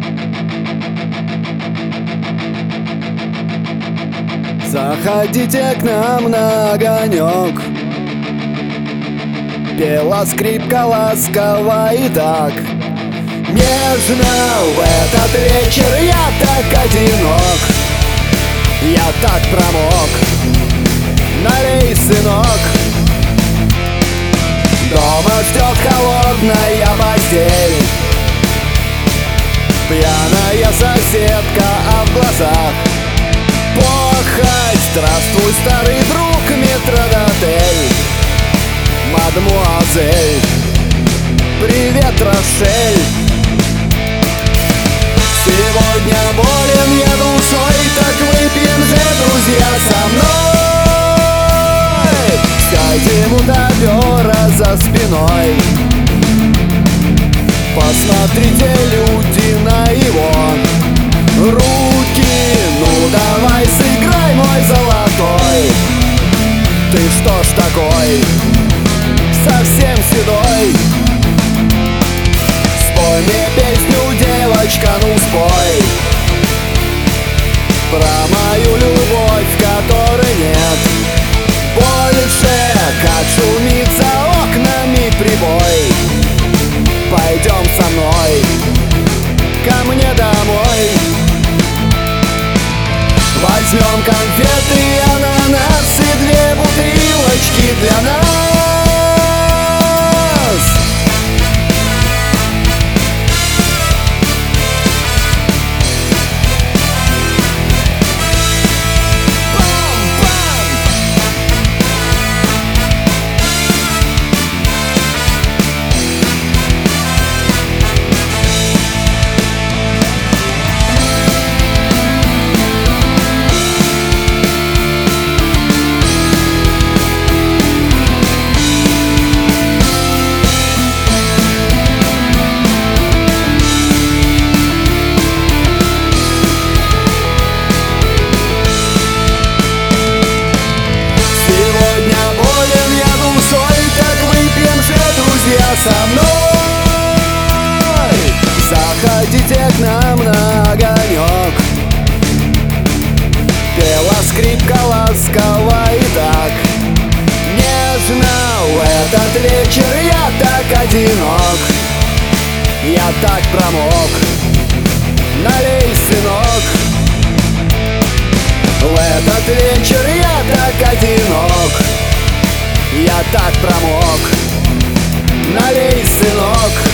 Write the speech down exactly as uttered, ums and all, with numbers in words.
Заходите к нам на огонек. Пела скрипка ласково и так нежно. В этот вечер я так одинок, я так промок. Налей, сынок. Дома ждет холодная постель, пьяная соседка, а в глазах похоть. Здравствуй, старый друг, метрдотель, мадмуазель, привет, Рошель. Сегодня болен я душой, так выпьем же, друзья, со мной. Сядем у ковера за спиной, посмотрите, люди, на его руки. Ну давай, сыграй, мой золотой. Ты что ж такой, совсем седой? Спой мне песню, девочка, ну спой про мою любовь, которой нет больше. Как шумит за окнами прибой. Пойдем со мной ко мне домой. Возьмем конфеты, ананасы, две бутылочки для нас. Со мной заходите к нам на огонек. Пела скрипка ласково и так нежно. В этот вечер я так одинок, я так промок. Налей, сынок. В этот вечер я так одинок, я так промок. Налей, сынок.